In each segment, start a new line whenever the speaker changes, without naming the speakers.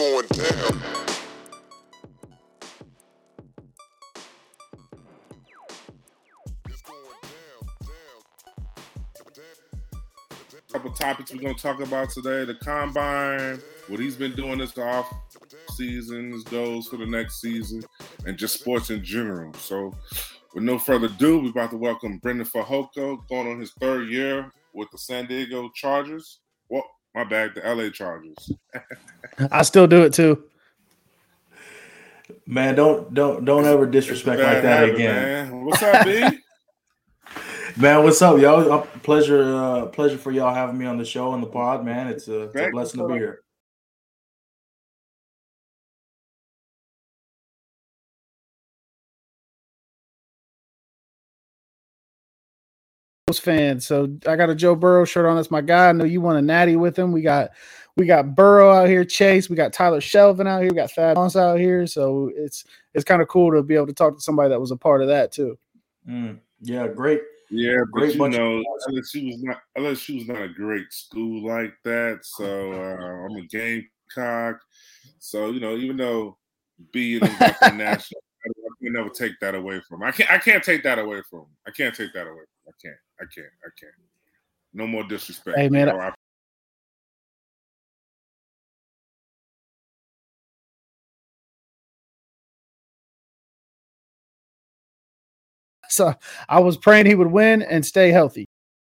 going down.
Couple topics we're going to talk about today: the combine, what he's been doing this off season, his goals for the next season, and just sports in general. So, with no further ado, we're about to welcome Brendan Fehoko, going on his third year with the San Diego Chargers. Well, my bad, the LA Chargers.
I still do it too.
Man, don't ever disrespect like that
habit,
again.
Man. What's up, B?
Man, what's up, y'all? Pleasure for y'all having me on the show and the pod, man. It's a blessing to be here.
Fans, so I got a Joe Burrow shirt on. That's my guy. I know you want a natty with him. We got Burrow out here, Chase. We got Tyler Shelvin out here. We got Thad Moss out here. So it's kind of cool to be able to talk to somebody that was a part of that too.
Yeah, great.
Yeah,
great
but LSU was not a great school like that. So I'm a Gamecock. So even though B and them got the national, I can never take that away from him. I can't take that away from him. I can't take that away from him. I can't. No more disrespect.
Hey, man. So I was praying he would win and stay healthy.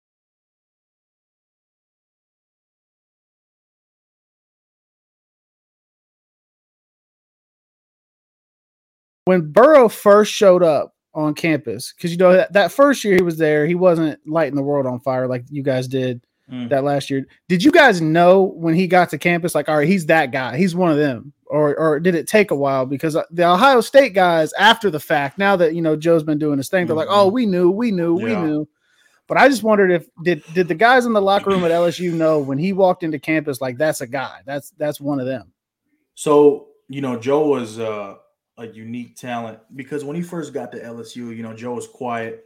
When Burrow first showed up on campus, because that first year he was there, he wasn't lighting the world on fire like you guys did that last year. Did you guys know when he got to campus, like, all right, he's that guy, he's one of them, or did it take a while? Because the Ohio State guys, after the fact, now that Joe's been doing his thing, they're like, oh, we knew. But I just wondered if did the guys in the locker room at LSU know when he walked into campus, like, that's a guy, that's one of them.
So Joe was a unique talent because when he first got to LSU, Joe was quiet.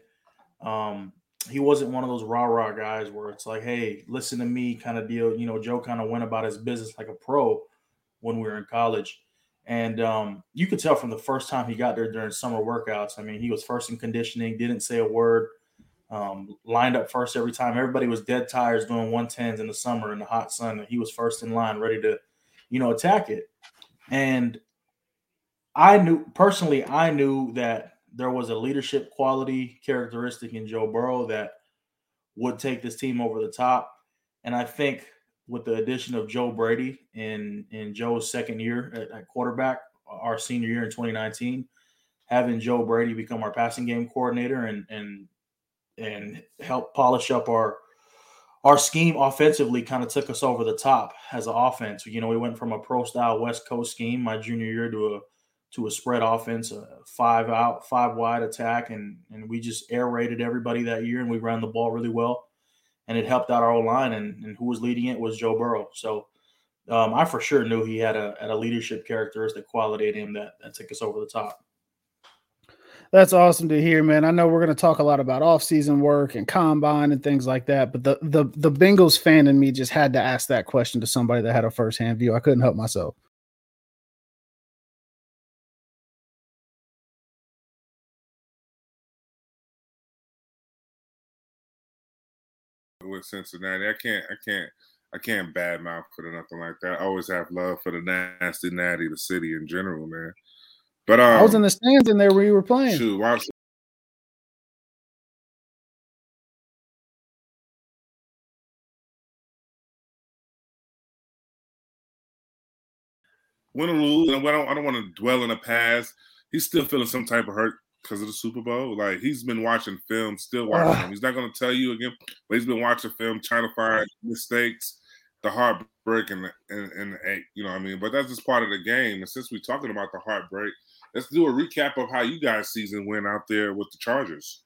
He wasn't one of those rah-rah guys where it's like, hey, listen to me kind of deal. Joe kind of went about his business like a pro when we were in college. And you could tell from the first time he got there during summer workouts. I mean, he was first in conditioning, didn't say a word, lined up first every time. Everybody was dead tires doing 110s in the summer in the hot sun. And he was first in line, ready to, attack it. And I knew that there was a leadership quality characteristic in Joe Burrow that would take this team over the top. And I think with the addition of Joe Brady in Joe's second year at quarterback, our senior year in 2019, having Joe Brady become our passing game coordinator and help polish up our scheme offensively kind of took us over the top as an offense. We went from a pro-style West Coast scheme my junior year to a spread offense, a 5 out, 5 wide attack, and we just air raided everybody that year, and we ran the ball really well, and it helped out our O-line, and who was leading it was Joe Burrow. So I for sure knew he had a leadership characteristic quality in him that took us over the top.
That's awesome to hear, man. I know we're going to talk a lot about off-season work and combine and things like that, but the Bengals fan in me just had to ask that question to somebody that had a first-hand view. I couldn't help myself.
With Cincinnati, I can't badmouth it or nothing like that. I always have love for the nasty natty, the city in general, man. But
I was in the stands in there where you were playing.
Shoot, win or lose, and I don't want to dwell in the past. He's still feeling some type of hurt because of the Super Bowl. Like, he's been watching film, still watching film. He's not going to tell you again, but he's been watching film, trying to find mistakes, the heartbreak, and you know what I mean? But that's just part of the game. And since we're talking about the heartbreak, let's do a recap of how you guys' season went out there with the Chargers.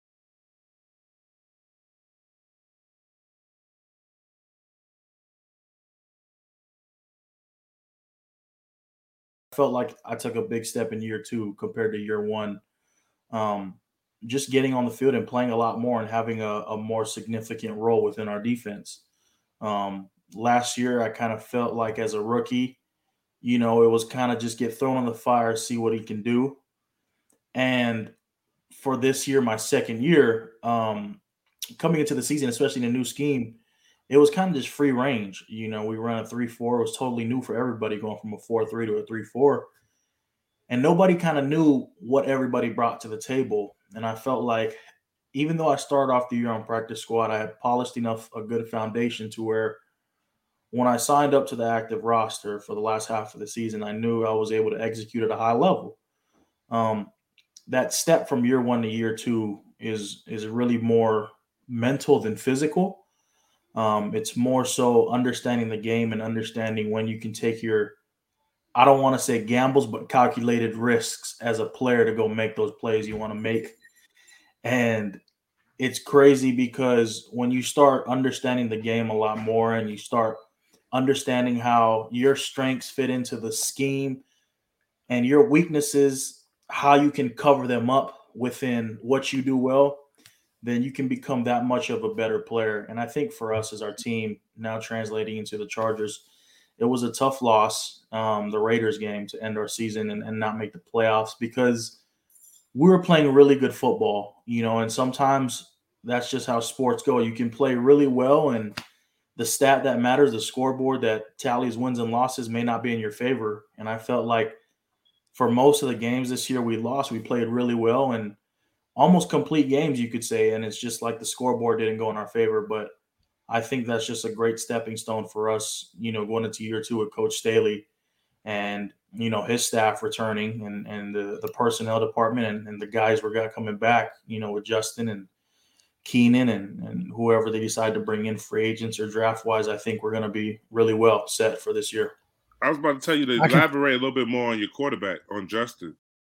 Felt like I took a big step in year 2 compared to year 1. Just getting on the field and playing a lot more and having a more significant role within our defense. Last year, I kind of felt like as a rookie, it was kind of just get thrown on the fire, see what he can do. And for this year, my second year, coming into the season, especially in a new scheme, it was kind of just free range. We run a 3-4. It was totally new for everybody, going from a 4-3 to a 3-4. And nobody kind of knew what everybody brought to the table. And I felt like even though I started off the year on practice squad, I had polished a good foundation to where when I signed up to the active roster for the last half of the season, I knew I was able to execute at a high level. That step from year one to year two is really more mental than physical. It's more so understanding the game and understanding when you can take your, I don't want to say gambles, but calculated risks as a player to go make those plays you want to make. And it's crazy because when you start understanding the game a lot more and you start understanding how your strengths fit into the scheme and your weaknesses, how you can cover them up within what you do well, then you can become that much of a better player. And I think for us as our team, now translating into the Chargers, it was a tough loss, the Raiders game, to end our season and not make the playoffs, because we were playing really good football, and sometimes that's just how sports go. You can play really well, and the stat that matters, the scoreboard that tallies wins and losses, may not be in your favor. And I felt like for most of the games this year we lost, we played really well and almost complete games, you could say. And it's just like the scoreboard didn't go in our favor. But I think that's just a great stepping stone for us, going into year two with Coach Staley and, his staff returning and the personnel department and the guys we got coming back, with Justin and Keenan and whoever they decide to bring in, free agents or draft wise. I think we're going to be really well set for this year.
I was about to tell you to elaborate a little bit more on your quarterback, on Justin.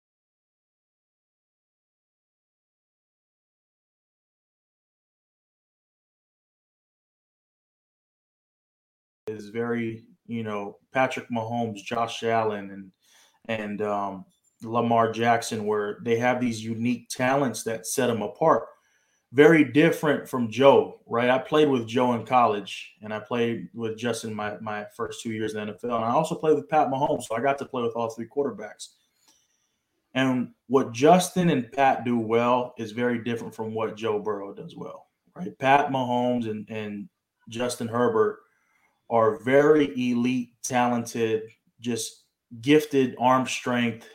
Is very, Patrick Mahomes, Josh Allen, and Lamar Jackson, where they have these unique talents that set them apart. Very different from Joe, right? I played with Joe in college, and I played with Justin my first 2 years in the NFL. And I also played with Pat Mahomes, so I got to play with all three quarterbacks. And what Justin and Pat do well is very different from what Joe Burrow does well, right? Pat Mahomes and Justin Herbert are very elite, talented, just gifted arm strength,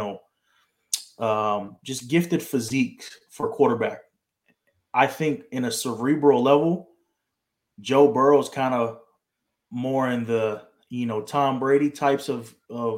just gifted physique for quarterback. I think in a cerebral level, Joe Burrow is kind of more in the, Tom Brady types of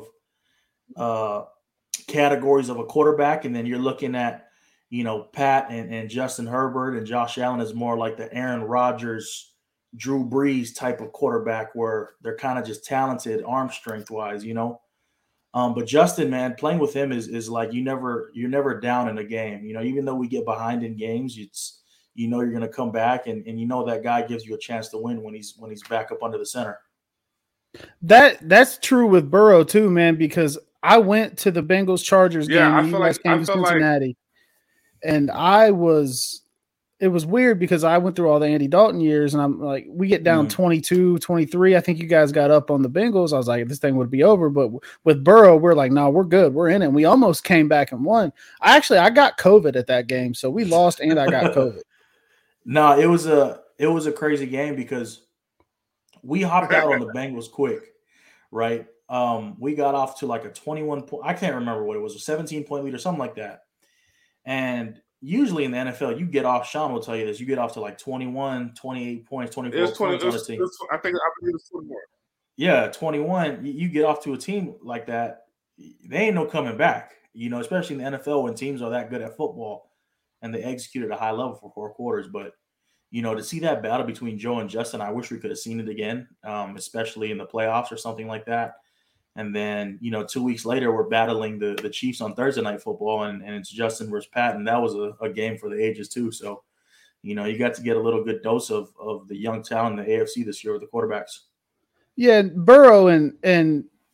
categories of a quarterback. And then you're looking at, Pat and Justin Herbert and Josh Allen is more like the Aaron Rodgers, Drew Brees type of quarterback, where they're kind of just talented arm strength wise, But Justin, man, playing with him is like you're never down in a game. Even though we get behind in games, you're going to come back and that guy gives you a chance to win when he's back up under the center.
That's true with Burrow too, man, because I went to the Bengals Chargers game when you guys came to Cincinnati. And it was weird because I went through all the Andy Dalton years and I'm like, we get down 22, 23. I think you guys got up on the Bengals. I was like, this thing would be over. But with Burrow, we're like, no, we're good. We're in it. And we almost came back and won. I got COVID at that game. So we lost and I got COVID.
No, it was a crazy game because we hopped out on the Bengals quick, right? We got off to like a 21 point. I can't remember what it was, a 17-point lead or something like that. And usually in the NFL, you get off, Sean will tell you this, you get off to like 21, 28 points, 24 points on a team.
I believe it's 21.
Yeah, 21. You get off to a team like that, they ain't no coming back, especially in the NFL when teams are that good at football and they execute at a high level for 4 quarters. But, to see that battle between Joe and Justin, I wish we could have seen it again, especially in the playoffs or something like that. And then, 2 weeks later, we're battling the Chiefs on Thursday Night Football, and it's Justin versus Pat, and that was a game for the ages too. So, you got to get a little good dose of the young talent in the AFC this year with the quarterbacks.
Yeah, Burrow and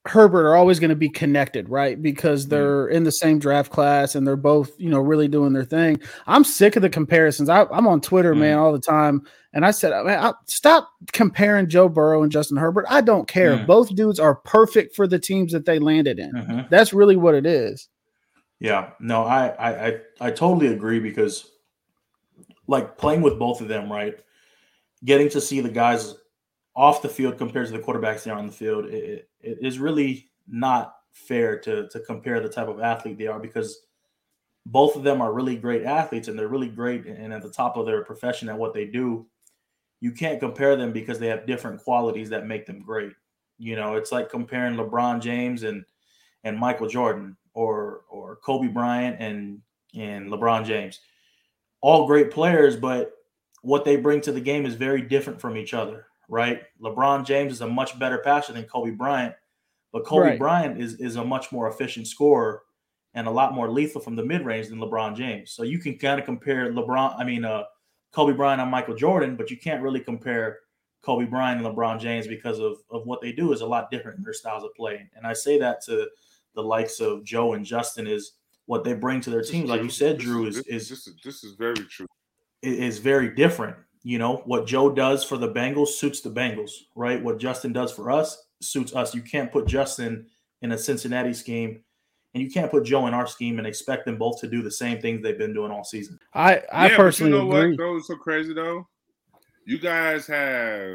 Herbert are always going to be connected, right? Because they're in the same draft class and they're both, really doing their thing. I'm sick of the comparisons. I'm on Twitter, man, all the time. And I said, man, stop comparing Joe Burrow and Justin Herbert. I don't care. Both dudes are perfect for the teams that they landed in. That's really what it is.
Yeah, no, I totally agree because like playing with both of them, right? Getting to see the guys off the field compared to the quarterbacks there on the field, it is really not fair to compare the type of athlete they are because both of them are really great athletes and they're really great and at the top of their profession at what they do. You can't compare them because they have different qualities that make them great. It's like comparing LeBron James and Michael Jordan or Kobe Bryant and LeBron James. All great players, but what they bring to the game is very different from each other, right? LeBron James is a much better passer than Kobe Bryant, but Kobe Bryant is a much more efficient scorer and a lot more lethal from the mid-range than LeBron James. So you can kind of compare Kobe Bryant and Michael Jordan, but you can't really compare Kobe Bryant and LeBron James because of what they do is a lot different in their styles of play. And I say that to the likes of Joe and Justin is what they bring to their teams. Like you said, Drew,
this is very true.
Is very different. What Joe does for the Bengals suits the Bengals, right? What Justin does for us suits us. You can't put Justin in a Cincinnati scheme and you can't put Joe in our scheme and expect them both to do the same things they've been doing all season.
I personally agree.
What though is so crazy though? You guys have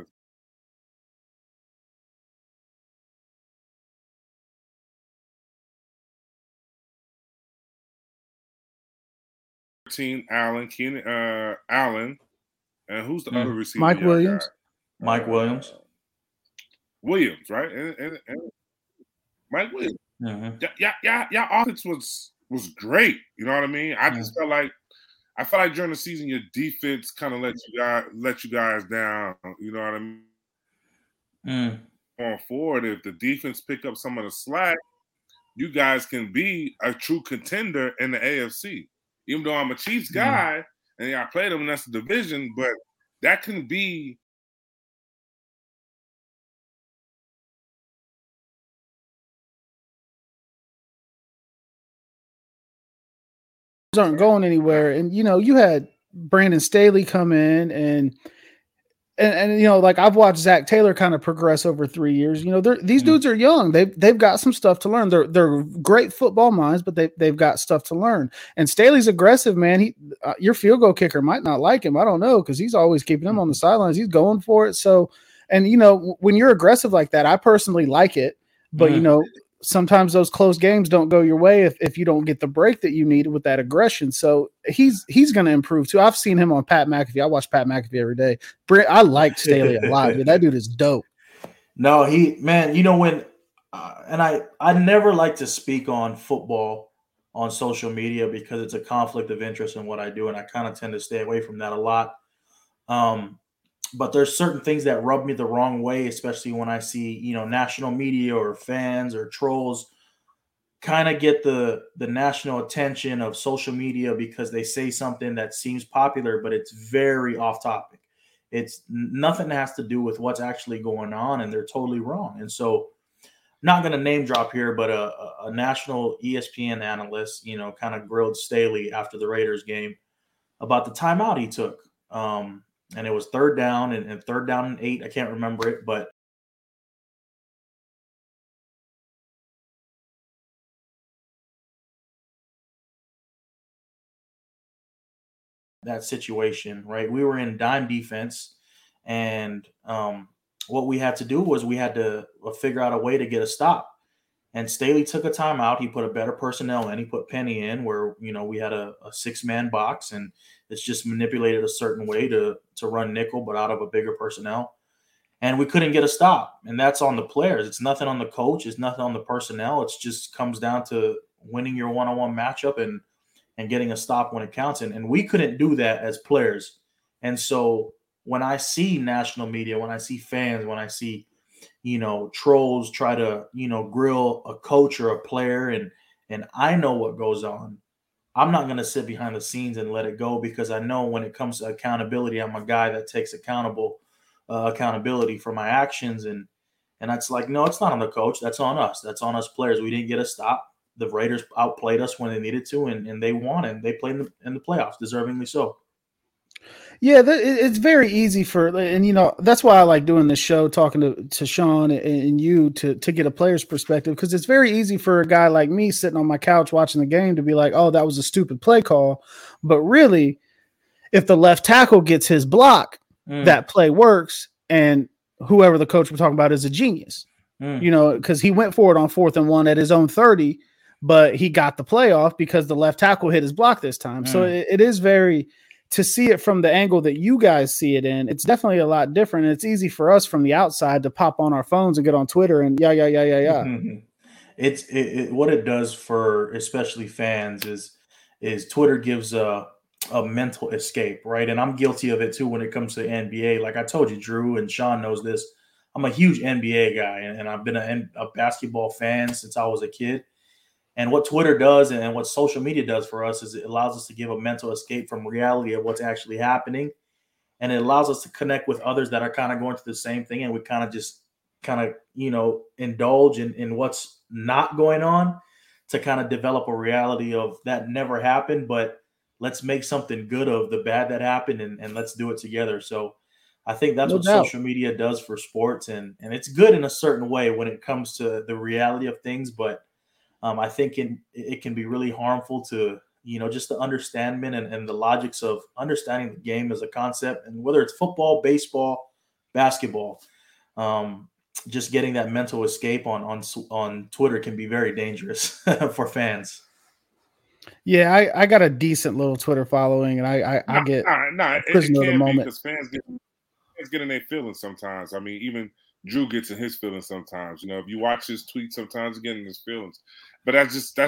Allen, and who's the other receiver?
Mike Williams.
Mike Williams.
Williams, right? And Mike Williams. Y'all offense was great. You know what I mean? I just felt like during the season your defense kind of let you guys down. You know what I mean? Going forward, if the defense pick up some of the slack, you guys can be a true contender in the AFC. Even though I'm a Chiefs guy and I played them and that's the division, but that can be.
Aren't going anywhere. And, you had Brandon Staley come in and like I've watched Zach Taylor kind of progress over 3 years. These dudes are young. They've got some stuff to learn. They're great football minds, but they've got stuff to learn. And Staley's aggressive, man. Your field goal kicker might not like him. I don't know because he's always keeping him on the sidelines. He's going for it. So, and when you're aggressive like that, I personally like it. But sometimes those close games don't go your way if you don't get the break that you need with that aggression. So he's going to improve too. I've seen him on Pat McAfee. I watch Pat McAfee every day. I like Staley a lot. Dude. That dude is dope.
No, when and I never like to speak on football on social media because it's a conflict of interest in what I do, and I kind of tend to stay away from that a lot. But there's certain things that rub me the wrong way, especially when I see, national media or fans or trolls kind of get the national attention of social media because they say something that seems popular, but it's very off topic. It's nothing has to do with what's actually going on, and they're totally wrong. And so not going to name drop here, but a national ESPN analyst, kind of grilled Staley after the Raiders game about the timeout he took. And it was third down and 8. I can't remember it, but that situation, right? We were in dime defense, and what we had to do was we had to figure out a way to get a stop. And Staley took a timeout. He put a better personnel in. He put Penny in where, we had a 6-man box, and it's just manipulated a certain way to run nickel, but out of a bigger personnel. And we couldn't get a stop. And that's on the players. It's nothing on the coach. It's nothing on the personnel. It just comes down to winning your one-on-one matchup and getting a stop when it counts. And we couldn't do that as players. And so when I see national media, when I see fans, when I see trolls try to, grill a coach or a player, and I know what goes on. I'm not going to sit behind the scenes and let it go because I know when it comes to accountability, I'm a guy that takes accountability for my actions. And And that's like, no, it's not on the coach. That's on us. That's on us players. We didn't get a stop. The Raiders outplayed us when they needed to, and they won, and they played in the playoffs, deservingly so.
Yeah, it's very easy and that's why I like doing this show, talking to Sean and you to get a player's perspective, because it's very easy for a guy like me sitting on my couch watching the game to be like, oh, that was a stupid play call. But really, if the left tackle gets his block, that play works, and whoever the coach we're talking about is a genius, because he went for it on 4th and 1 at his own 30, but he got the playoff because the left tackle hit his block this time. So it is very... to see it from the angle that you guys see it in, it's definitely a lot different. And it's easy for us from the outside to pop on our phones and get on Twitter and yeah.
It's what it does for especially fans is Twitter gives a mental escape, right? And I'm guilty of it too when it comes to NBA. Like I told you, Drew, and Sean knows this. I'm a huge NBA guy, and I've been a basketball fan since I was a kid. And what Twitter does and what social media does for us is it allows us to give a mental escape from reality of what's actually happening. And it allows us to connect with others that are kind of going through the same thing. And we kind of indulge in what's not going on to kind of develop a reality of that never happened, but let's make something good of the bad that happened and let's do it together. So I think that's what social media does for sports. And it's good in a certain way when it comes to the reality of things, but I think it can be really harmful to, just the understanding and the logics of understanding the game as a concept, and whether it's football, baseball, basketball, just getting that mental escape on Twitter can be very dangerous for fans.
Yeah, I got a decent little Twitter following, and I get prisoner of the moment
because fans get in their feelings sometimes. I mean, even Drew gets in his feelings sometimes. If you watch his tweets, sometimes he gets in his feelings. But that's just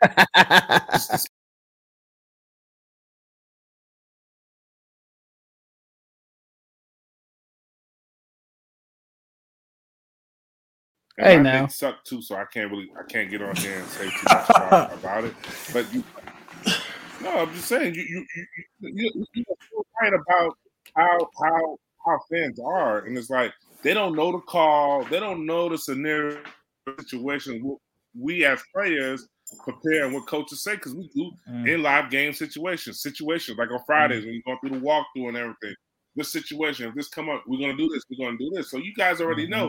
hey, now
they suck too, so I can't get on there and say too much about it. But no, I'm just saying you're right about how fans are, and it's like they don't know the call, they don't know the scenario situation. We as players prepare and what coaches say, because we do in live game situations like on Fridays when you go through the walkthrough and everything. This situation, if this come up, we're gonna do this, we're gonna do this. So you guys already know.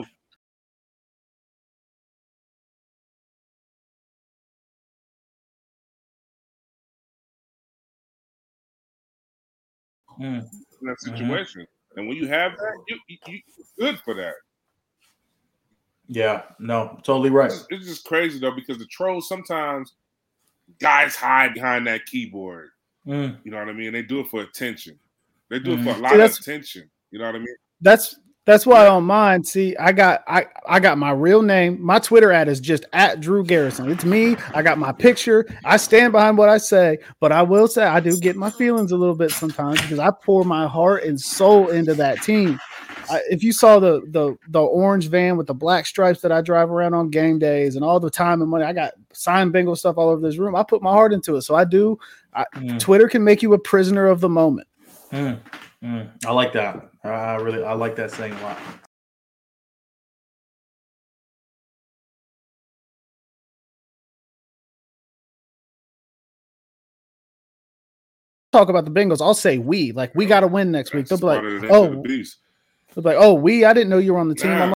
In that situation. And when you have that, you're good for that.
Yeah, no, totally right.
It's just crazy though, because the trolls sometimes guys hide behind that keyboard. You know what I mean? They do it for attention. They do it for a lot of attention. You know what I mean?
That's why on mine, see, I got my real name. My Twitter ad is just at Drew Garrison. It's me. I got my picture. I stand behind what I say, but I will say I do get my feelings a little bit sometimes because I pour my heart and soul into that team. If you saw the orange van with the black stripes that I drive around on game days and all the time and money, I got signed Bengal stuff all over this room. I put my heart into it. So I do. Twitter can make you a prisoner of the moment.
I like that. I like that saying a lot.
Talk about the Bengals. I'll say we got to win next week. They'll be like, oh, I didn't know you were on the team. I'm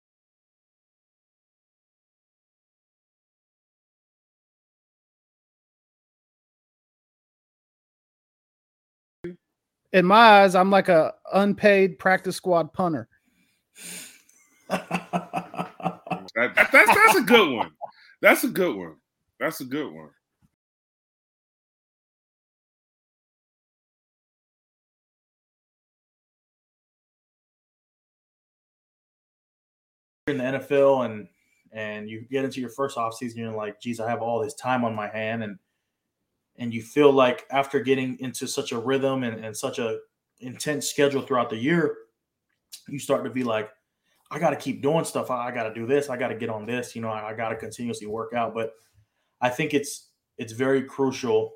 in my eyes, I'm like a unpaid practice squad punter.
That's a good one. That's a good one. That's a good one.
In the NFL and you get into your first offseason, you're like, geez, I have all this time on my hand, and you feel like after getting into such a rhythm and such a intense schedule throughout the year, you start to be like, I got to keep doing stuff. I got to do this. I got to get on this. I got to continuously work out. But I think it's very crucial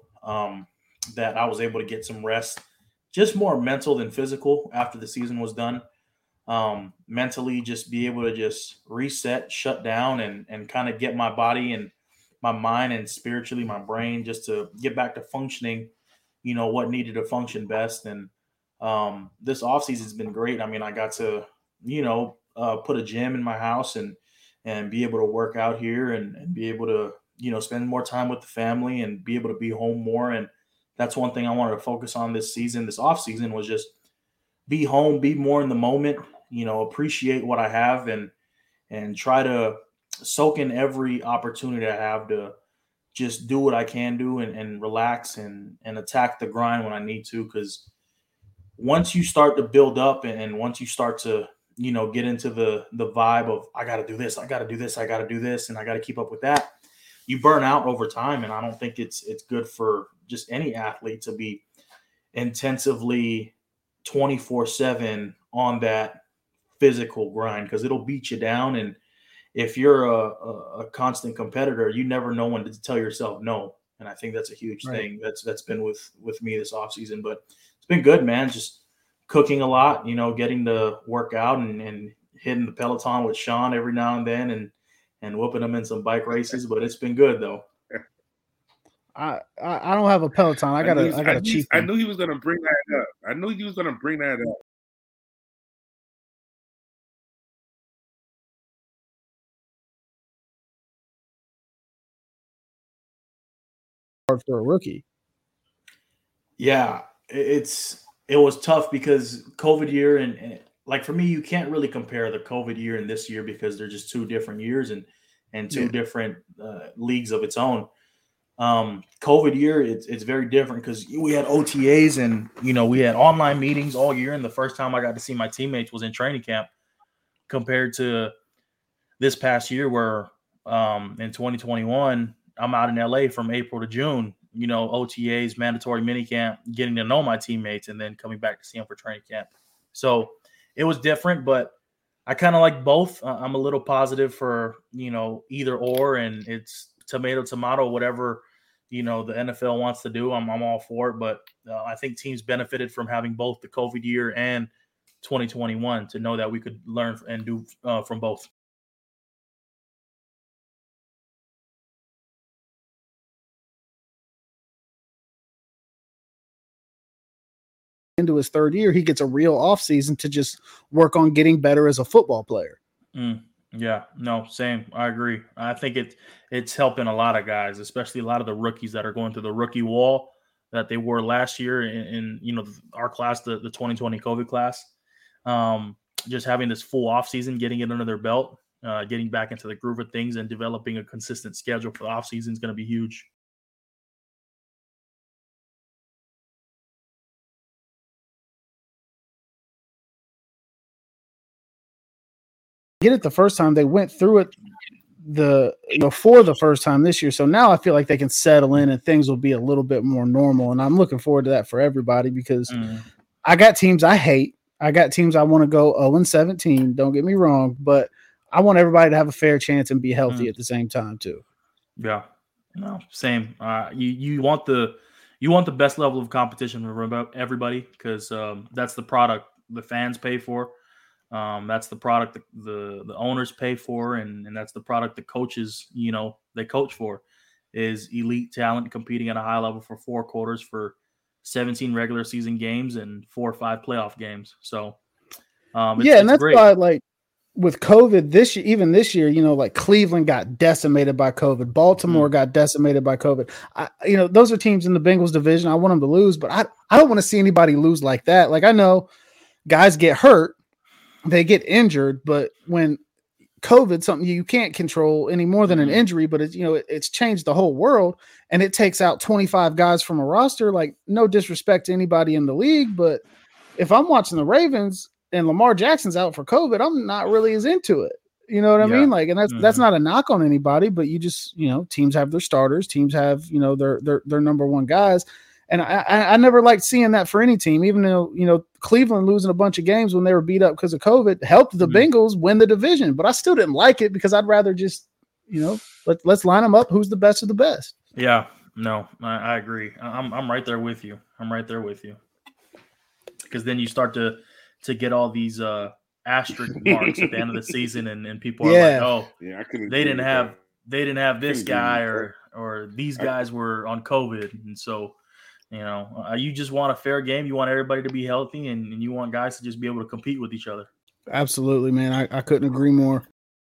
that I was able to get some rest, just more mental than physical after the season was done. mentally just be able to just reset, shut down, and kind of get my body and my mind and spiritually my brain just to get back to functioning, what needed to function best. And this offseason has been great. I mean, I got to, put a gym in my house and be able to work out here and be able to, spend more time with the family and be able to be home more. And that's one thing I wanted to focus on this season, this off season, was just be home, be more in the moment, appreciate what I have and try to soak in every opportunity I have to just do what I can do and relax and attack the grind when I need to. Because once you start to build up and once you start to, get into the vibe of I got to do this, I got to do this, I got to do this, and I got to keep up with that, you burn out over time. And I don't think it's good for just any athlete to be intensively 24/7 on that physical grind, because it'll beat you down. And if you're a constant competitor, you never know when to tell yourself no. And I think that's a huge thing that's been with me this offseason. But it's been good, man. Just cooking a lot, getting to work out and hitting the Peloton with Sean every now and then and whooping him in some bike races. But it's been good though.
I don't have a Peloton. I got a cheap.
I knew he was gonna bring that up. I knew he was gonna bring that up.
For a rookie.
Yeah, it was tough because COVID year and like for me, you can't really compare the COVID year and this year because they're just two different years and two different leagues of its own. COVID year, it's very different because we had OTAs and we had online meetings all year, and the first time I got to see my teammates was in training camp, compared to this past year where in 2021 I'm out in LA from April to June, OTAs, mandatory minicamp, getting to know my teammates, and then coming back to see them for training camp. So it was different, but I kind of like both. I'm a little positive for, either or, and it's tomato, whatever, the NFL wants to do. I'm all for it, but I think teams benefited from having both the COVID year and 2021 to know that we could learn and do from both.
Into his third year, he gets a real offseason to just work on getting better as a football player.
Yeah, no, same. I agree. I think it's helping a lot of guys, especially a lot of the rookies that are going through the rookie wall that they were last year in our class, the 2020 COVID class. Just having this full offseason, getting it under their belt, getting back into the groove of things and developing a consistent schedule for the offseason is going to be huge.
Get it the first time, they went through it for the first time this year. So now I feel like they can settle in and things will be a little bit more normal. And I'm looking forward to that for everybody because I got teams I hate. I got teams I want to go 0-17. Don't get me wrong, but I want everybody to have a fair chance and be healthy at the same time too.
Yeah, no, same. You want the best level of competition for everybody because that's the product the fans pay for. That's the product the owners pay for, and that's the product the coaches, they coach for, is elite talent competing at a high level for 4 quarters for 17 regular season games and 4 or 5 playoff games. So,
and that's great. Why, like with COVID this year, even this year, like Cleveland got decimated by COVID, Baltimore got decimated by COVID. Those are teams in the Bengals division. I want them to lose, but I don't want to see anybody lose like that. Like I know guys get hurt. They get injured, but when COVID, something you can't control any more than an injury, but it's changed the whole world and it takes out 25 guys from a roster. Like no disrespect to anybody in the league, but if I'm watching the Ravens and Lamar Jackson's out for COVID, I'm not really as into it. You know what I mean? Like, and that's not a knock on anybody, but you just, teams have their starters, teams have, their number one guys. And I never liked seeing that for any team, even though, Cleveland losing a bunch of games when they were beat up because of COVID helped the Bengals win the division. But I still didn't like it because I'd rather just, let's line them up. Who's the best of the best?
Yeah, no, I agree. I'm right there with you. I'm right there with you. Because then you start to get all these asterisk marks at the end of the season, and people are like, oh,
yeah, I couldn't.
They didn't have this guy or these guys were on COVID, and so you just want a fair game. You want everybody to be healthy, and you want guys to just be able to compete with each other.
Absolutely, man. I couldn't agree more.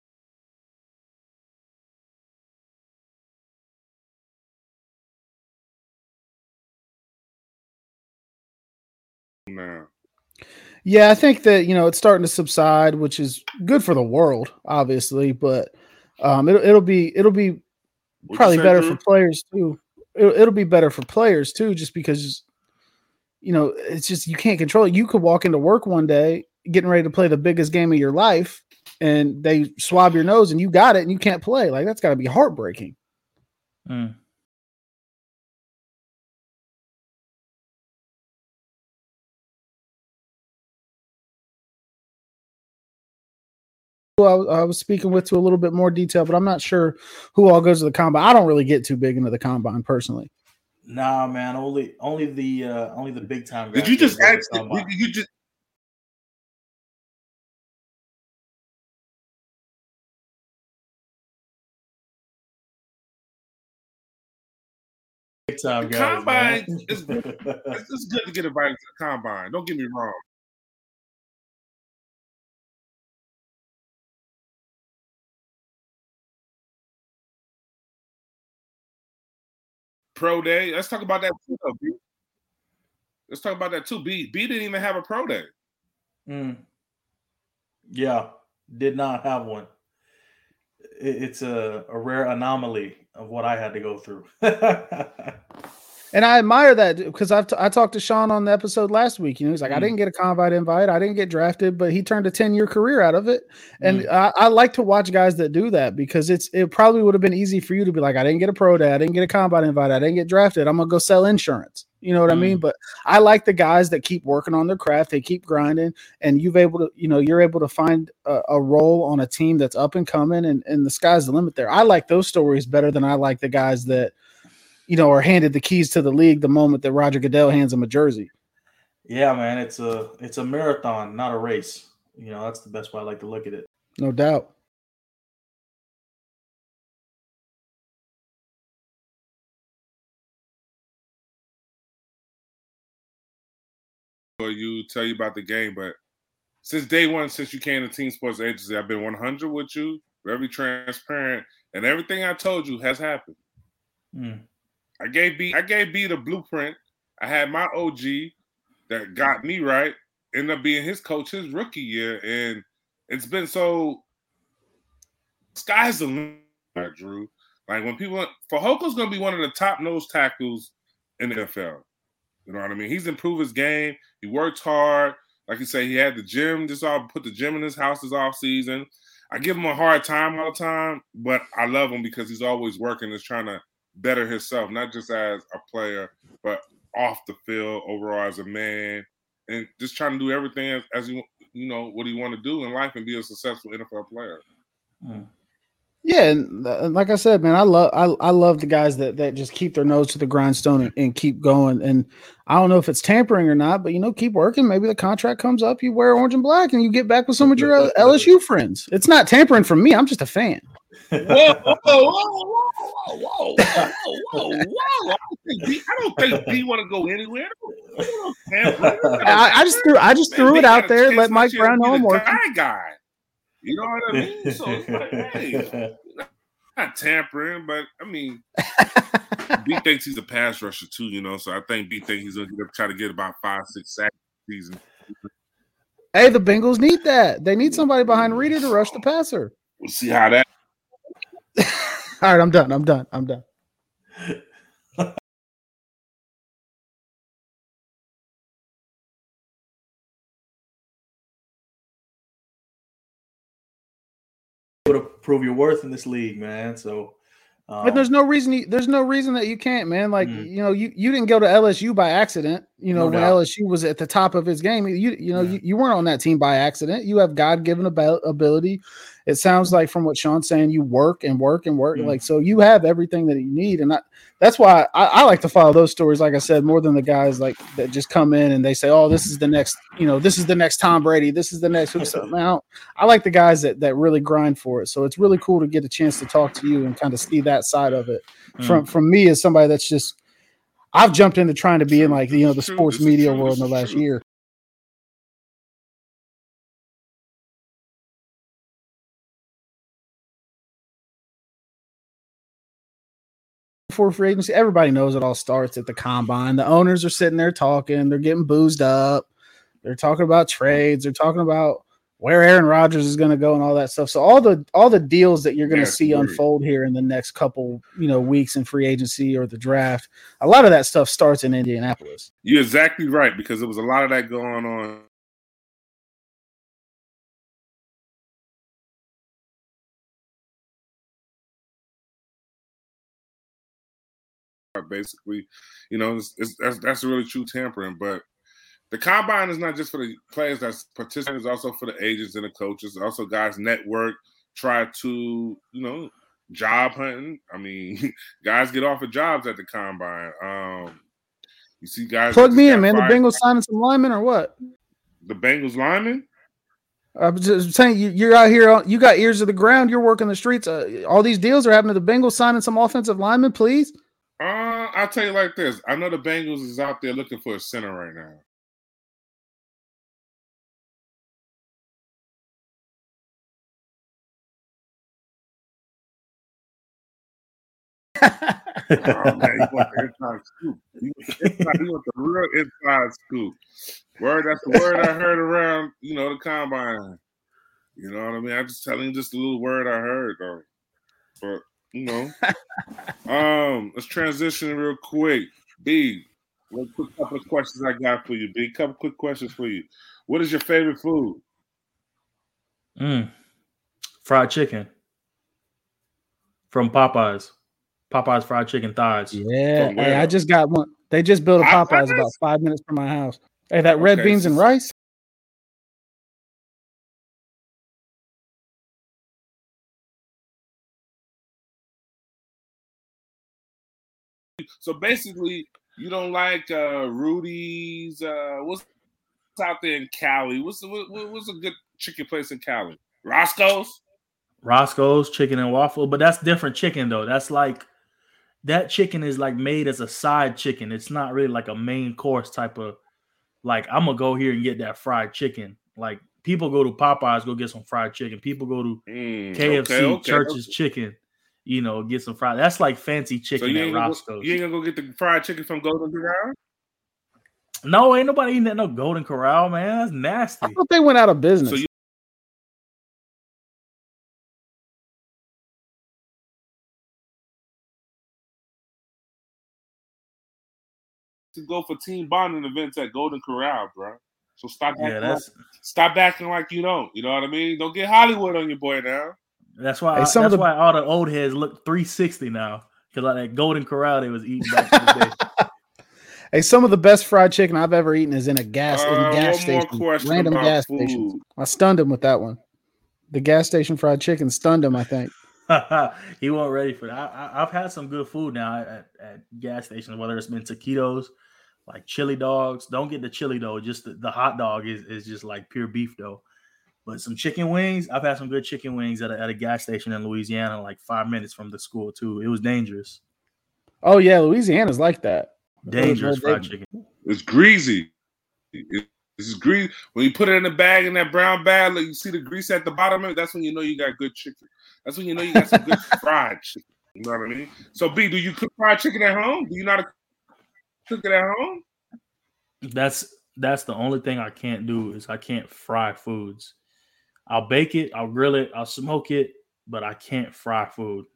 No.
Yeah, I think that it's starting to subside, which is good for the world, obviously, but it'll be probably better for players too. It'll be better for players too, just because it's just you can't control it. You could walk into work one day getting ready to play the biggest game of your life, and they swab your nose and you got it and you can't play. Like, that's got to be heartbreaking.
Mm.
Who I was speaking with to a little bit more detail, but I'm not sure who all goes to the combine. I don't really get too big into the combine personally.
Nah, man, only the big time guys.
Did you just ask? You just.
Big time guys,
combine is good. It's good to get invited to the combine. Don't get me wrong. Pro day. Let's talk about that too, though, B. Let's talk about that too. B didn't even have a pro day.
Yeah, did not have one. It's a rare anomaly of what I had to go through.
And I admire that because I talked to Sean on the episode last week. He's like, I didn't get a combine invite. I didn't get drafted, but he turned a 10-year career out of it. And I like to watch guys that do that because it probably would have been easy for you to be like, I didn't get a pro day. I didn't get a combine invite. I didn't get drafted. I'm going to go sell insurance. You know what I mean? But I like the guys that keep working on their craft. They keep grinding, and you're able to find a role on a team that's up and coming, and the sky's the limit there. I like those stories better than I like the guys that, are handed the keys to the league the moment that Roger Goodell hands them a jersey.
Yeah, man, it's a marathon, not a race. That's the best way I like to look at it.
No doubt.
You tell you about the game, but since day one, since you came to Team Sports Agency, I've been 100 with you, very transparent, and everything I told you has happened. I gave B the blueprint. I had my OG that got me right, ended up being his coach his rookie year, and it's been so sky's the limit, Drew. Like when people Fajoko's gonna be one of the top nose tackles in the NFL. You know what I mean? He's improved his game. He worked hard. Like you say, he had the gym. Put the gym in his house this off season. I give him a hard time all the time, but I love him because he's always working and trying to better himself, not just as a player, but off the field, overall as a man, and just trying to do everything as what he want to do in life and be a successful NFL player.
Yeah, and like I said, man, I love the guys that just keep their nose to the grindstone and keep going. And I don't know if it's tampering or not, but keep working. Maybe the contract comes up, you wear orange and black, and you get back with some of your LSU friends. It's not tampering from me. I'm just a fan.
Whoa! I don't think B want to go anywhere.
I just threw it out there. Let Mike Brown know I'm working.
Guy. You know what I mean? So it's like, hey, not tampering, but I mean, B thinks he's a pass rusher too, so I think B thinks he's going to try to get about 5-6 sacks this season.
Hey, the Bengals need that. They need somebody behind Reader to rush the passer.
We'll see how that.
All right, I'm done.
To prove your worth in this league, man. So,
but there's no reason that you can't, man. Like you didn't go to LSU by accident. When LSU was at the top of its game, you weren't on that team by accident. You have God-given ability, it sounds like from what Sean's saying, you work and work and work.
Mm.
Like, so you have everything that you need. And that's why I like to follow those stories, like I said, more than the guys like that just come in and they say, oh, this is the next, this is the next Tom Brady. This is the next. So now I like the guys that really grind for it. So it's really cool to get a chance to talk to you and kind of see that side of it from me as somebody that's just, I've jumped into trying to be in like, the sports media world in the last year. For free agency, everybody knows it all starts at the combine. The owners are sitting there talking, they're getting boozed up, they're talking about trades, they're talking about where Aaron Rodgers is going to go and all that stuff. So all the deals that you're going to see unfold here in the next couple weeks in free agency or the draft, a lot of that stuff starts in Indianapolis.
You're exactly right, because there was a lot of that going on. Basically, that's really true tampering. But the combine is not just for the players that's participating; it's also for the agents and the coaches. Also, guys network, try to job hunting. I mean, guys get offered jobs at the combine. You see guys
plug me in, man. Fired. The Bengals signing some linemen or what?
The Bengals linemen.
I'm just saying, you're out here. You got ears to the ground. You're working the streets. All these deals are happening to the Bengals signing some offensive linemen, please.
I'll tell you like this. I know the Bengals is out there looking for a center right now. Oh, man, you want the inside scoop. You want the real inside scoop. That's the word I heard around, the combine. You know what I mean? I'm just telling you just a little word I heard, though. But, let's transition real quick. B, a quick couple of questions I got for you, B. Couple quick questions for you. What is your favorite food?
Fried chicken from Popeyes. Popeyes fried chicken thighs.
Yeah, hey, I just got one. They just built a Popeyes about 5 minutes from my house. Hey, that red beans and rice.
So basically, you don't like Rudy's. What's out there in Cali? What's a good chicken place in Cali? Roscoe's.
Roscoe's chicken and waffle, but that's different chicken though. That's like that chicken is like made as a side chicken. It's not really like a main course type of. Like I'm gonna go here and get that fried chicken. Like people go to Popeyes, go get some fried chicken. People go to KFC, Church's Chicken. Get some fried. That's like fancy chicken at Roscoe's.
You ain't gonna go get the fried chicken from Golden Corral?
No, ain't nobody eating at no Golden Corral, man. That's nasty.
I thought they went out of business.
To go for team bonding events at Golden Corral, bro. So stop acting like you don't. You know what I mean? Don't get Hollywood on your boy now.
That's why. Why all the old heads look 360 now, because like that Golden Corral they was eating back in the day.
Hey, some of the best fried chicken I've ever eaten is in a gas station. Random gas station. I stunned him with that one. The gas station fried chicken stunned him, I think.
He wasn't ready for that. I've had some good food now at gas stations, whether it's been taquitos, like chili dogs. Don't get the chili though. Just the hot dog is just like pure beef though. But some chicken wings, I've had some good chicken wings at a gas station in Louisiana, like 5 minutes from the school too. It was dangerous.
Oh yeah, Louisiana's like that.
Dangerous fried chicken.
It's greasy. It's greasy. When you put it in a bag, in that brown bag, like you see the grease at the bottom of it, that's when you know you got good chicken. That's when you know you got some good fried chicken. You know what I mean? So B, do you cook fried chicken at home? Do you not cook it at home?
That's the only thing I can't do is I can't fry foods. I'll bake it, I'll grill it, I'll smoke it, but I can't fry food.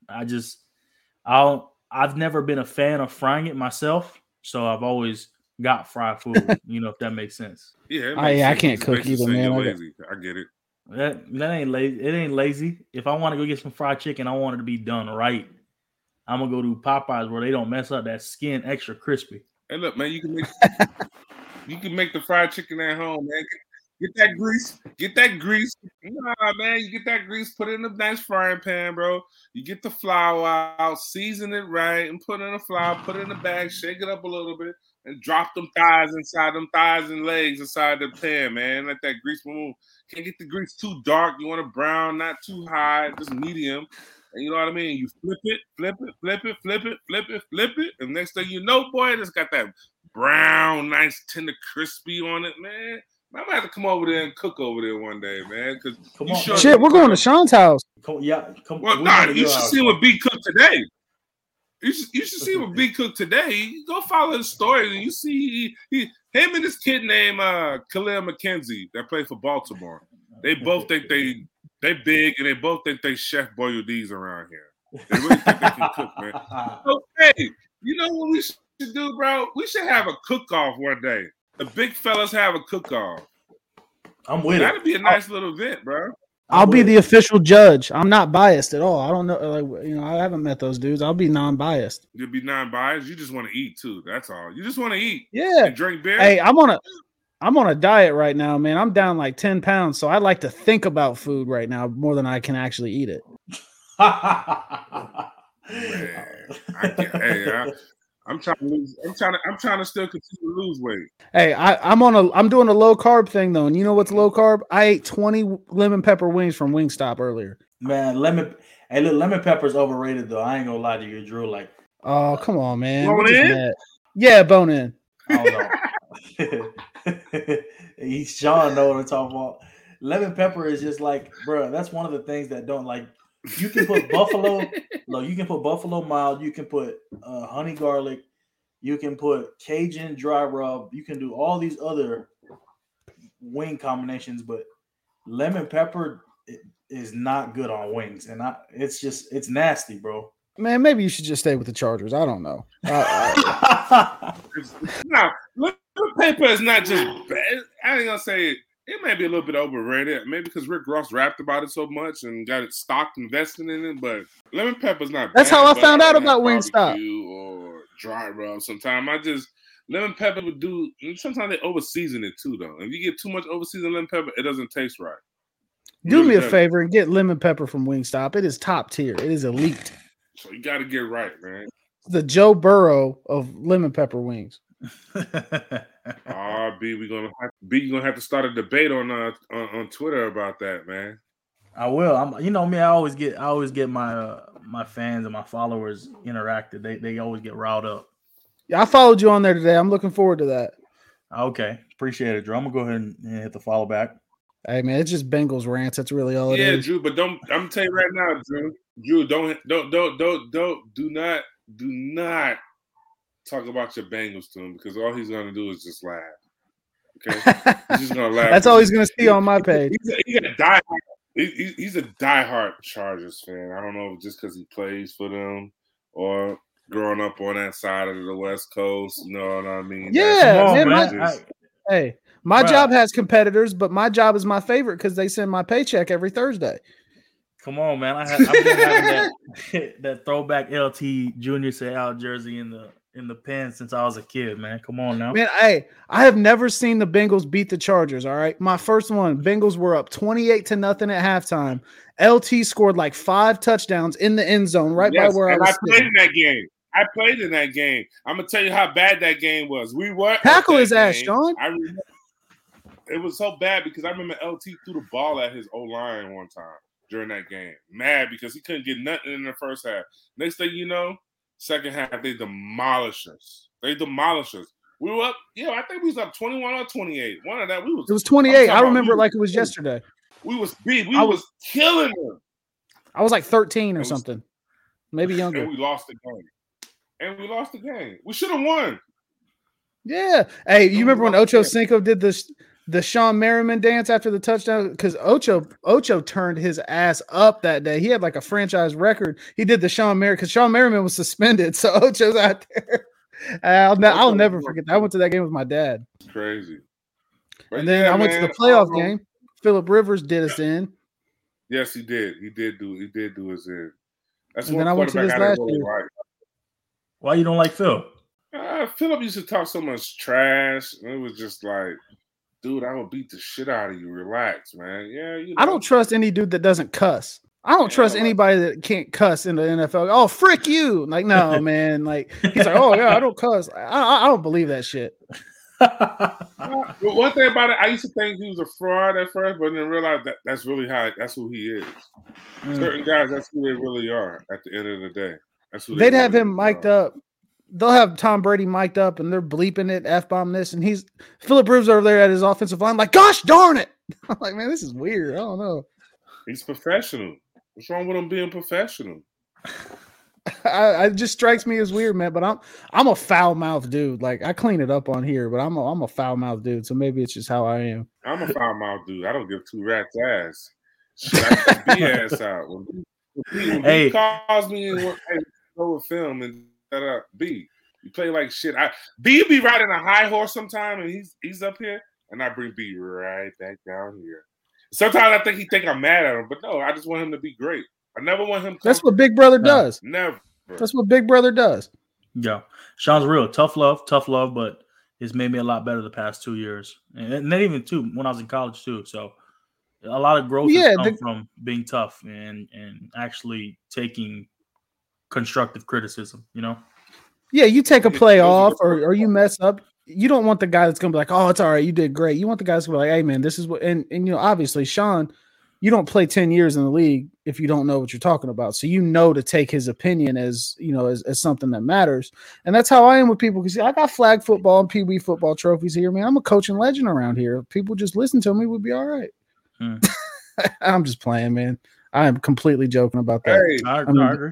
I've never been a fan of frying it myself, so I've always got fried food. If that makes sense.
Yeah,
I can't cook either, man.
I get it.
That ain't lazy. It ain't lazy. If I want to go get some fried chicken, I want it to be done right. I'm gonna go to Popeyes where they don't mess up that skin extra crispy.
Hey, look, man, you can make the fried chicken at home, man. Get that grease. Nah, man, you get that grease, put it in a nice frying pan, bro. You get the flour out, season it right, and put it in the flour, put it in the bag, shake it up a little bit, and drop them thighs and legs inside the pan, man. Let that grease move. Can't get the grease too dark. You want it brown, not too high, just medium. And you know what I mean? You flip it, and next thing you know, boy, it's got that brown, nice, tender, crispy on it, man. I'm gonna have to come over there and cook over there one day, man. Cause
come on, shit, we're going to Sean's house.
Well,
you should see what B cooked today. You should see what B cooked today. You go follow his story, and you see him and his kid named Khalil McKenzie that play for Baltimore. They both think they big, and they both think they Chef Boyardees around here. They really think they can cook, man. Okay, you know what we should do, bro? We should have a cook-off one day. The big fellas have a cook-off.
I'm with it.
That'd be a nice little event, bro.
I'll be the official judge. I'm not biased at all. I don't know, I haven't met those dudes. I'll be non-biased.
You'll be non-biased. You just want to eat too. That's all. You just want to eat.
Yeah.
And drink beer.
Hey, I'm on a diet right now, man. I'm down like 10 pounds, so I like to think about food right now more than I can actually eat it.
Man, I'm trying to lose. I'm trying to still continue to lose weight.
Hey, I'm doing a low carb thing though, and you know what's low carb? I ate 20 lemon pepper wings from Wingstop earlier.
Man, lemon pepper's overrated though. I ain't gonna lie to you, Drew. Like,
oh come on, man.
Bone in?
Yeah, bone in.
I don't know. Sean know what I'm talking about. Lemon pepper is just like, bro. That's one of the things that don't like. You can put buffalo. No, you can put buffalo mild. You can put honey garlic. You can put Cajun dry rub. You can do all these other wing combinations, but lemon pepper is not good on wings, and it's nasty, bro.
Man, maybe you should just stay with the Chargers. I don't know.
No, lemon pepper is not just bad. I ain't gonna say it. It may be a little bit overrated, maybe because Rick Ross rapped about it so much and got it stocked, invested in it. But lemon pepper's not.
That's
bad,
how I found out about Wingstop.
Or dry rub. Sometimes lemon pepper would do. Sometimes they over season it too, though. If you get too much over seasoned lemon pepper, it doesn't taste right.
Do me a favor and get lemon pepper from Wingstop. It is top tier. It is elite.
So you got to get right, man.
The Joe Burrow of lemon pepper wings.
B, you're gonna have to start a debate on Twitter about that, man.
I will. I always get my my fans and my followers interacted. They always get riled up.
Yeah, I followed you on there today. I'm looking forward to that.
Okay, appreciate it, Drew. I'm gonna go ahead and hit the follow back.
Hey man, it's just Bengals rants. That's really all it is.
Yeah, Drew, but I'm gonna tell you right now, Drew, do not talk about your Bengals to him because all he's gonna do is just laugh. Okay, he's just gonna laugh.
That's all he's gonna see on my page.
He's a diehard Chargers fan. I don't know just because he plays for them or growing up on that side of the West Coast. You know what I mean?
Yeah, my job has competitors, but my job is my favorite because they send my paycheck every Thursday.
Come on, man! I've been having that throwback LT Junior say out jersey in the pen since I was a kid, man. Come on now.
Man, I have never seen the Bengals beat the Chargers, all right? My first one, Bengals were up 28-0 at halftime. LT scored like 5 touchdowns in the end zone by where I was.
I played in that game. I'm going to tell you how bad that game was. We were
tackle his ass, Sean.
It was so bad because I remember LT threw the ball at his O-line one time during that game. Mad because he couldn't get nothing in the first half. Next thing you know, second half, they demolished us. We were up, I think we was up 21 or 28. One of that, it
was 28. I remember it like it was yesterday.
We was killing them.
I was like 13 or something. Maybe younger.
And we lost the game. We should have won.
Yeah. Hey, you remember when Ocho Cinco did the Sean Merriman dance after the touchdown? Because Ocho turned his ass up that day. He had like a franchise record. He did the Sean Merriman because Sean Merriman was suspended, so Ocho's out there. I'll never forget that. I went to that game with my dad.
It's crazy. But
and then I went to the playoff game. Phillip Rivers did us in.
Yes, he did. He did do us in. That's
and then I went to this last year.
Right.
Why you don't like Phil?
Phillip used to talk so much trash. It was just like dude, I will beat the shit out of you. Relax, man. Yeah,
I don't trust any dude that doesn't cuss. I don't trust anybody that can't cuss in the NFL. Oh, frick you. Like, no, man. Like, he's like, oh, yeah, I don't cuss. I don't believe that shit.
One thing about it, I used to think he was a fraud at first, but then realize that's really that's who he is. Certain guys, that's who they really are at the end of the day. That's who
they'd have him mic'd up. They'll have Tom Brady mic'd up and they're bleeping it, F-bomb this, and he's Phillip Rivers over there at his offensive line, like, gosh darn it. I'm like, man, this is weird. I don't know.
He's professional. What's wrong with him being professional?
It just strikes me as weird, man. But I'm a foul mouthed dude. Like, I clean it up on here, but I'm a foul mouthed dude. So maybe it's just how I am.
I'm a foul mouthed dude. I don't give two rats ass. Shit, I cut B ass out. When he calls me and go with film and shut up, B. You play like shit. B be riding a high horse sometime, and he's up here, and I bring B right back down here. Sometimes I think I'm mad at him, but no, I just want him to be great. I never want him.
That's what Big Brother does.
Never.
That's what Big Brother does.
Yeah, Sean's real tough love, but it's made me a lot better the past 2 years, and not even two when I was in college too. So a lot of growth has come from being tough and actually taking constructive criticism. You know. Yeah,
you take a play off or you mess up. You don't want the guy that's going to be like, oh, it's all right. You did great. You want the guys to be like, hey, man, this is what – and you know, obviously, Sean, you don't play 10 years in the league if you don't know what you're talking about. So you know to take his opinion as, you know, as something that matters. And that's how I am with people because I got flag football and Pee Wee football trophies here, man. I'm a coaching legend around here. If people just listen to me, we'd be all right. I'm just playing, man. I am completely joking about that.
Hey, I agree.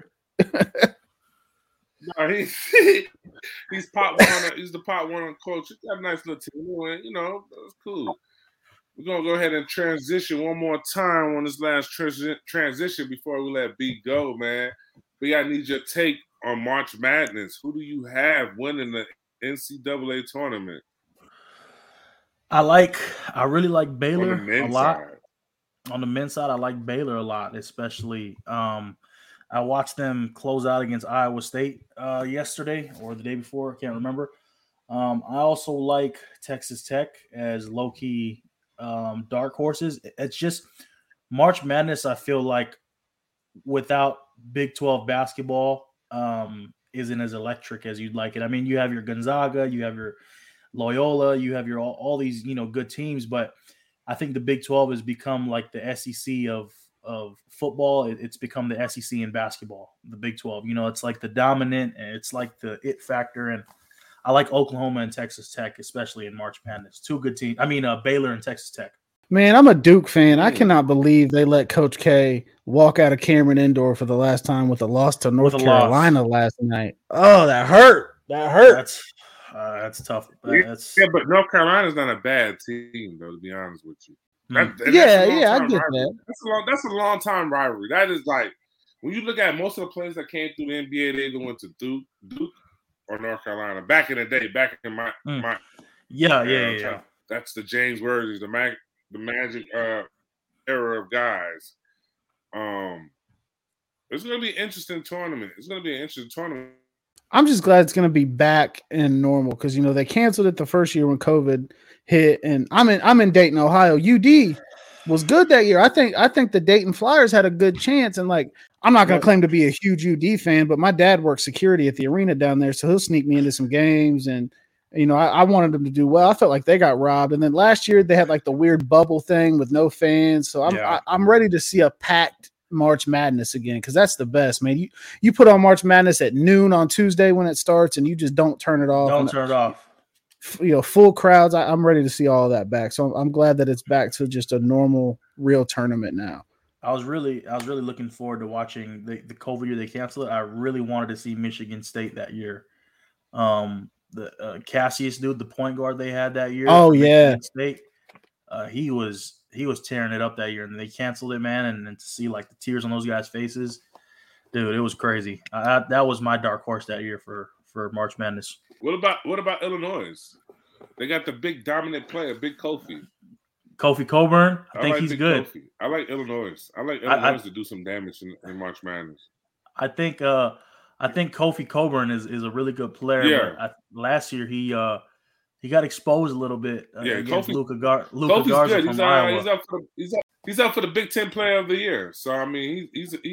No, he's pop one. He's the pop one coach. He's got a nice little team. You know, that's cool. We're gonna go ahead and transition one more time on this last transition before we let B go, man. But I need your take on March Madness. Who do you have winning the NCAA tournament?
I really like Baylor a lot.
Side.
On the men's side, I like Baylor a lot, especially. I watched them close out against Iowa State yesterday or the day before. I can't remember. I also like Texas Tech as low-key dark horses. It's just March Madness, I feel like, without Big 12 basketball isn't as electric as you'd like it. I mean, you have your Gonzaga, you have your Loyola, you have your all these, you know, good teams, but I think the Big 12 has become like the SEC of football. It's become the SEC in basketball, the Big 12. You know, it's like the dominant and it's like the it factor. And I like Oklahoma and Texas Tech, especially in March Madness. Two good teams. I mean, Baylor and Texas Tech.
Man, I'm a Duke fan. I cannot believe they let Coach K walk out of Cameron Indoor for the last time with a loss to North Carolina last night. Oh, that hurt. That hurt.
That's tough.
But North Carolina's not a bad team, though, to be honest with you.
I get that.
That's a long time rivalry. That is like when you look at most of the players that came through the NBA, they either went to Duke or North Carolina. Back in the day, back in my
yeah.
That's the James Worthy, the Magic era of guys. It's going to be an interesting tournament.
I'm just glad it's going to be back in normal because, you know, they canceled it the first year when COVID hit, and I'm in Dayton, Ohio. UD was good that year. I think the Dayton Flyers had a good chance, and like I'm not going to claim to be a huge UD fan, but my dad works security at the arena down there, so he'll sneak me into some games, and you know I wanted them to do well. I felt like they got robbed, and then last year they had like the weird bubble thing with no fans, so I'm ready to see a packed March Madness again because that's the best, man. You put on March Madness at noon on Tuesday when it starts, and you just don't turn it off. You know, full crowds. I'm ready to see all of that back. So I'm glad that it's back to just a normal, real tournament now.
I was really looking forward to watching the COVID year they canceled it. I really wanted to see Michigan State that year. The Cassius dude, the point guard they had that year.
Oh yeah,
State. He was tearing it up that year, and they canceled it, man. And to see like the tears on those guys' faces, dude, it was crazy. That was my dark horse that year for March Madness.
What about Illinois? They got the big dominant player, Big Kofi.
Kofi Cockburn. I think he's good.
Kofi. I like Illinois. I like Illinois to do some damage in March Madness.
I think Kofi Cockburn is a really good player.
Yeah.
But last year he He got exposed a little bit against Luka
Kofi's
Garza
good.
from Iowa.
He's up for the Big Ten Player of the Year. So I mean, he's a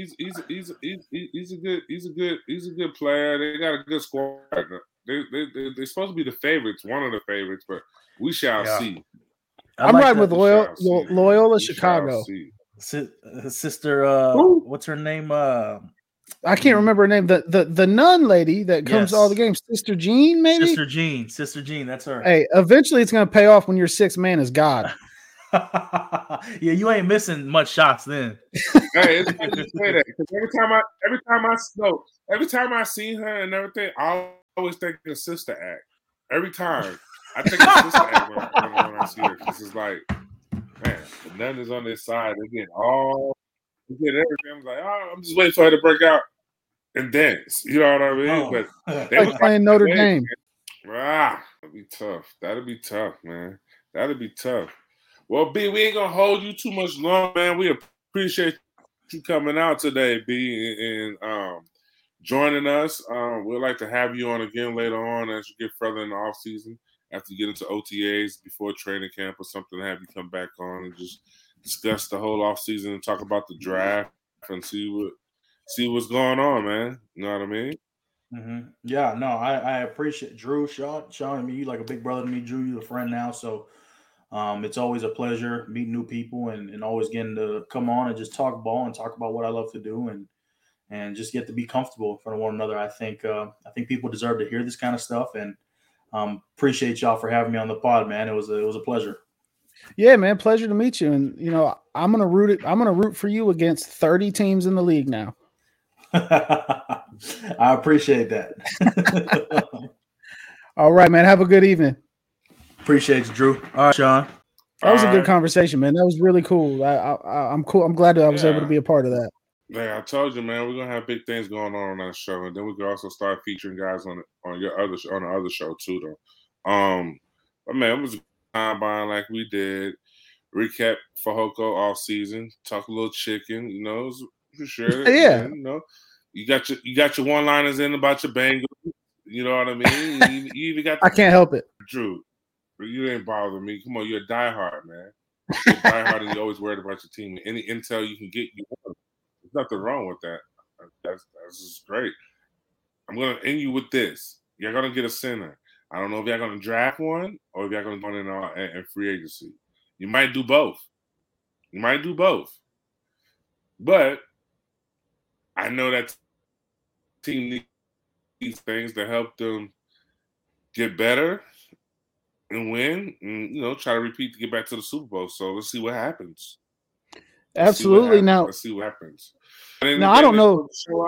good player. They got a good squad. They're supposed to be the favorites, one of the favorites, but we shall see.
I'm riding with Loyola Chicago.
Sister, what's her name?
I can't remember her name. The nun lady that comes to all the games. Sister Jean, maybe?
Sister Jean, that's her.
Hey, eventually it's going to pay off when your sixth man is God.
Yeah, you ain't missing much shots then.
Hey, it's funny you say that because every time I see her and everything, I always think of Sister Act. Every time I think of Sister Act when I see her, because it's like, man, the nun is on this side. They get everything. I'm like, I'm just waiting for her to break out and dance. You know what I mean? But
they were playing Notre Dame.
That'd be tough. That'd be tough, man. That'd be tough. Well, B, we ain't gonna hold you too much long, man. We appreciate you coming out today, B, and joining us. We'd like to have you on again later on as you get further in the off season, after you get into OTAs before training camp or something. Have you come back on and just discuss the whole off season and talk about the draft and see what's going on, man. You know what I mean?
Mm-hmm. Yeah, no, I appreciate Drew, Sean. I mean, you like a big brother to me. Drew, you a friend now, so. It's always a pleasure meeting new people and always getting to come on and just talk ball and talk about what I love to do and just get to be comfortable in front of one another. I think people deserve to hear this kind of stuff, and appreciate y'all for having me on the pod, man. It was a pleasure.
Yeah, man, pleasure to meet you. And I'm gonna root for you against 30 teams in the league now.
I appreciate that.
All right, man. Have a good evening.
Appreciate you, Drew. All right, Sean.
That was a good conversation, man. That was really cool. I'm cool. I'm glad that I was able to be a part of that.
Yeah, I told you, man. We're gonna have big things going on our show, and then we can also start featuring guys on the other show too, though. But man, it was a combine like we did. Recap for Hoko off season. Talk a little chicken, it was for sure.
Yeah,
and, you got your one-liners in about your Bengals. You know what I mean? You even got.
I can't help it,
Drew. You didn't bother me. Come on, you're a diehard, man. You're a diehard, and you're always worried about your team. Any intel you can get, there's nothing wrong with that. That's just great. I'm gonna end you with this. You're gonna get a center. I don't know if you're gonna draft one or if you're gonna go in free agency. You might do both. But I know that team needs things to help them get better and win, and try to repeat to get back to the Super Bowl. So let's see what happens.
Absolutely. Now
let's see what happens.
Now I don't know.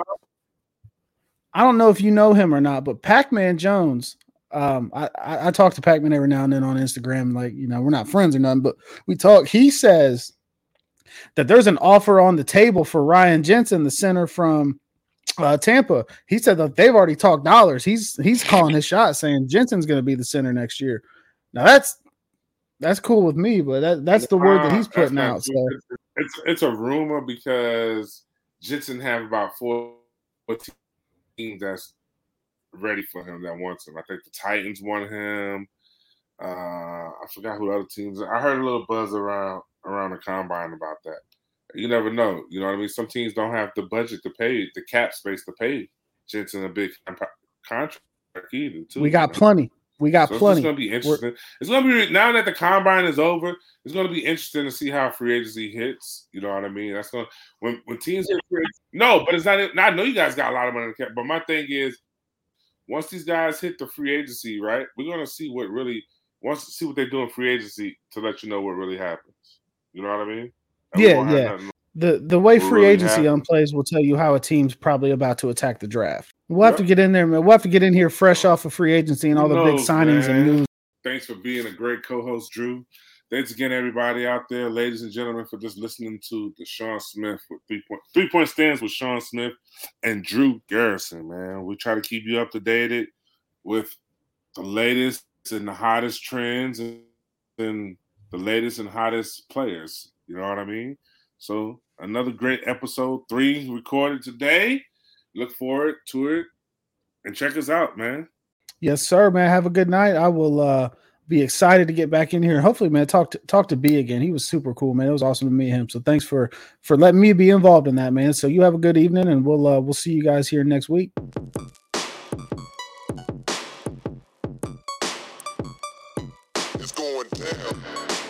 I don't know if you know him or not, but Pac-Man Jones. I talk to Pac-Man every now and then on Instagram. Like, we're not friends or nothing, but we talk. He says that there's an offer on the table for Ryan Jensen, the center from Tampa. He said that they've already talked dollars. He's calling his shot, saying Jensen's going to be the center next year. Now that's cool with me, but that's the word that he's putting out. So
it's a rumor because Jensen have about 4 teams that's ready for him that wants him. I think the Titans want him. I forgot who the other teams are. I heard a little buzz around the combine about that. You never know. You know what I mean? Some teams don't have the budget to pay, the cap space to pay Jensen a big contract either. Too,
we got plenty. We got plenty.
It's going to be interesting. It's going to be, now that the combine is over, it's going to be interesting to see how free agency hits. You know what I mean? That's going to, when teams hit free agency. No, but it's not. I know you guys got a lot of money in the cap, but my thing is, once these guys hit the free agency, right, we're going to see what they do in free agency to let you know what really happens. You know what I mean?
Yeah. The way free agency plays will tell you how a team's probably about to attack the draft. We'll have to get in there, man. We'll have to get in here fresh off of free agency and all the big signings and news.
Thanks for being a great co-host, Drew. Thanks again, everybody out there, ladies and gentlemen, for just listening to the Sean Smith with 3-point stands with Sean Smith and Drew Garrison, man. We try to keep you up to date with the latest and the hottest trends and the latest and hottest players. You know what I mean? So another great episode 3 recorded today. Look forward to it and check us out, man.
Yes, sir, man. Have a good night. I will be excited to get back in here. Hopefully, man, talk to B again. He was super cool, man. It was awesome to meet him. So thanks for letting me be involved in that, man. So you have a good evening, and we'll see you guys here next week.
It's going down.